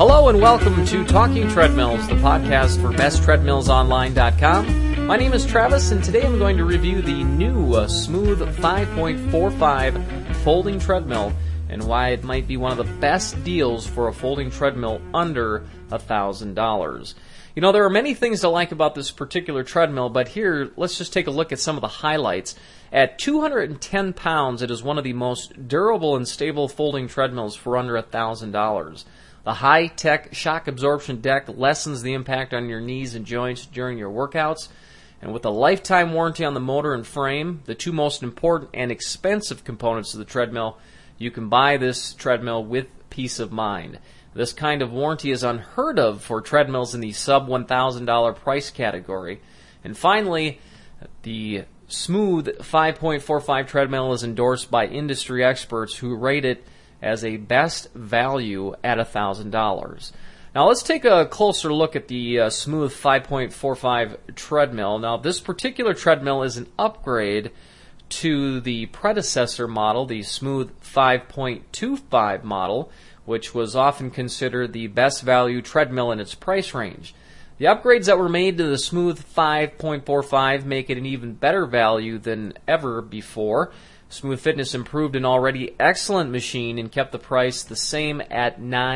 Hello and welcome to Talking Treadmills, the podcast for besttreadmillsonline.com. My name is Travis, and today I'm going to review the new Smooth 5.45 folding treadmill and why it might be one of the best deals for a folding treadmill under $1,000. You know, there are many things to like about this particular treadmill, but here, let's just take a look at some of the highlights. At 210 pounds, it is one of the most durable and stable folding treadmills for under $1,000. The high-tech shock absorption deck lessens the impact on your knees and joints during your workouts. And with a lifetime warranty on the motor and frame, the two most important and expensive components of the treadmill, you can buy this treadmill with peace of mind. This kind of warranty is unheard of for treadmills in the sub-$1,000 price category. And finally, the Smooth 5.45 treadmill is endorsed by industry experts who rate it as a best value at $1,000. Now let's take a closer look at the Smooth 5.45 treadmill. Now this particular treadmill is an upgrade to the predecessor model, the Smooth 5.25 model, which was often considered the best value treadmill in its price range. The upgrades that were made to the Smooth 5.45 make it an even better value than ever before. Smooth Fitness improved an already excellent machine and kept the price the same at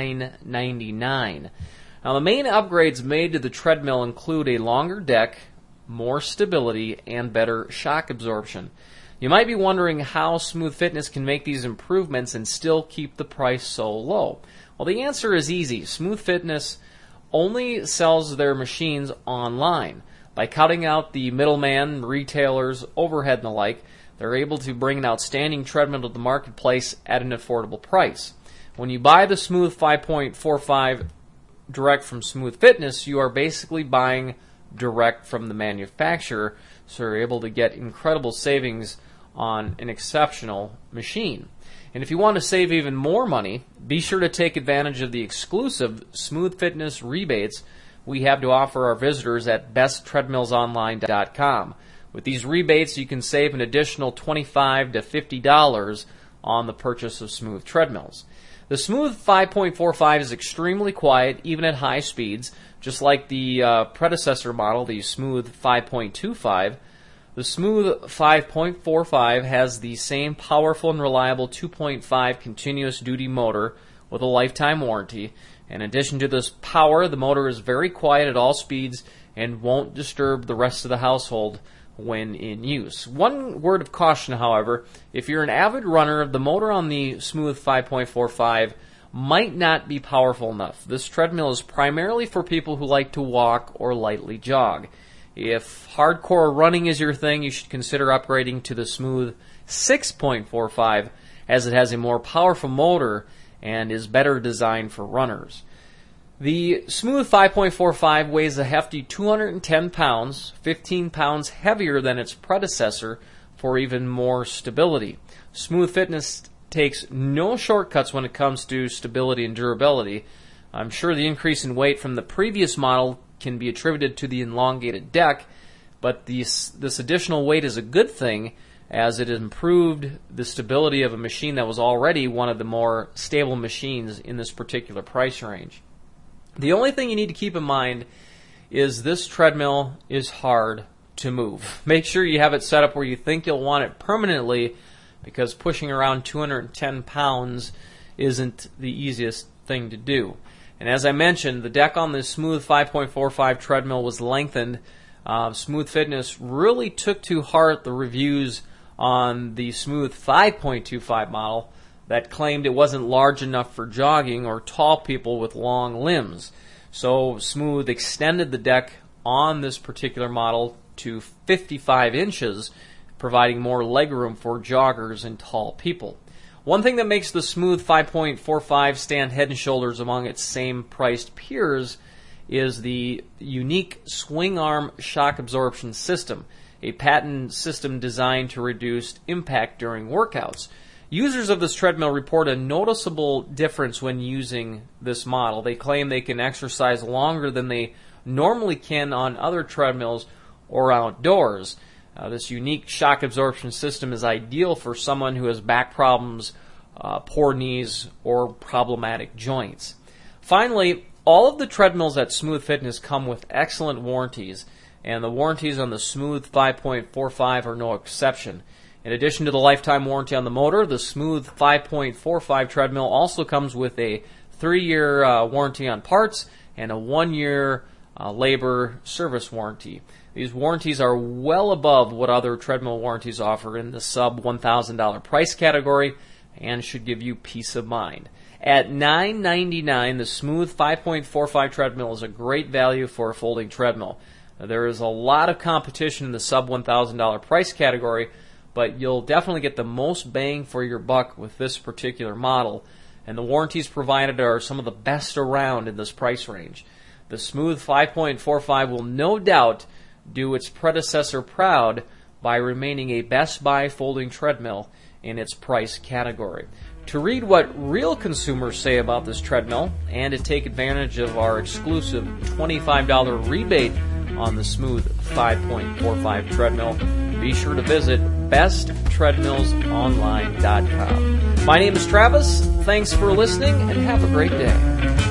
$9.99. Now, the main upgrades made to the treadmill include a longer deck, more stability, and better shock absorption. You might be wondering how Smooth Fitness can make these improvements and still keep the price so low. Well, the answer is easy. Smooth Fitness only sells their machines online. By cutting out the middleman, retailers, overhead, and the like, they're able to bring an outstanding treadmill to the marketplace at an affordable price. When you buy the Smooth 5.45 direct from Smooth Fitness, you are basically buying direct from the manufacturer, so you're able to get incredible savings on an exceptional machine. And if you want to save even more money, be sure to take advantage of the exclusive Smooth Fitness rebates we have to offer our visitors at besttreadmillsonline.com. With these rebates, you can save an additional $25 to $50 on the purchase of Smooth treadmills. The Smooth 5.45 is extremely quiet, even at high speeds, just like the predecessor model, the Smooth 5.25. The Smooth 5.45 has the same powerful and reliable 2.5 continuous duty motor with a lifetime warranty. In addition to this power, the motor is very quiet at all speeds and won't disturb the rest of the household when in use. One word of caution, however, if you're an avid runner, the motor on the Smooth 5.45 might not be powerful enough. This treadmill is primarily for people who like to walk or lightly jog. If hardcore running is your thing, you should consider upgrading to the Smooth 6.45 as it has a more powerful motor and is better designed for runners. The Smooth 5.45 weighs a hefty 210 pounds, 15 pounds heavier than its predecessor for even more stability. Smooth Fitness takes no shortcuts when it comes to stability and durability. I'm sure the increase in weight from the previous model can be attributed to the elongated deck, but this additional weight is a good thing as it improved the stability of a machine that was already one of the more stable machines in this particular price range. The only thing you need to keep in mind is this treadmill is hard to move. Make sure you have it set up where you think you'll want it permanently, because pushing around 210 pounds isn't the easiest thing to do. And as I mentioned, the deck on this Smooth 5.45 treadmill was lengthened. Smooth Fitness really took to heart the reviews on the Smooth 5.25 model that claimed it wasn't large enough for jogging or tall people with long limbs. So Smooth extended the deck on this particular model to 55 inches, providing more legroom for joggers and tall people. One thing that makes the Smooth 5.45 stand head and shoulders among its same-priced peers is the unique swing arm shock absorption system, a patent system designed to reduce impact during workouts. Users of this treadmill report a noticeable difference when using this model. They claim they can exercise longer than they normally can on other treadmills or outdoors. This unique shock absorption system is ideal for someone who has back problems, poor knees, or problematic joints. Finally, all of the treadmills at Smooth Fitness come with excellent warranties, and the warranties on the Smooth 5.45 are no exception. In addition to the lifetime warranty on the motor, the Smooth 5.45 treadmill also comes with a 3-year warranty on parts and a 1-year labor service warranty. These warranties are well above what other treadmill warranties offer in the sub $1,000 price category and should give you peace of mind. At $9.99, the Smooth 5.45 treadmill is a great value for a folding treadmill. There is a lot of competition in the sub $1,000 price category, but you'll definitely get the most bang for your buck with this particular model, and the warranties provided are some of the best around in this price range. The Smooth 5.45 will no doubt do its predecessor proud by remaining a Best Buy folding treadmill in its price category. To read what real consumers say about this treadmill and to take advantage of our exclusive $25 rebate on the Smooth 5.45 treadmill, be sure to visit besttreadmillsonline.com. My name is Travis. Thanks for listening and have a great day.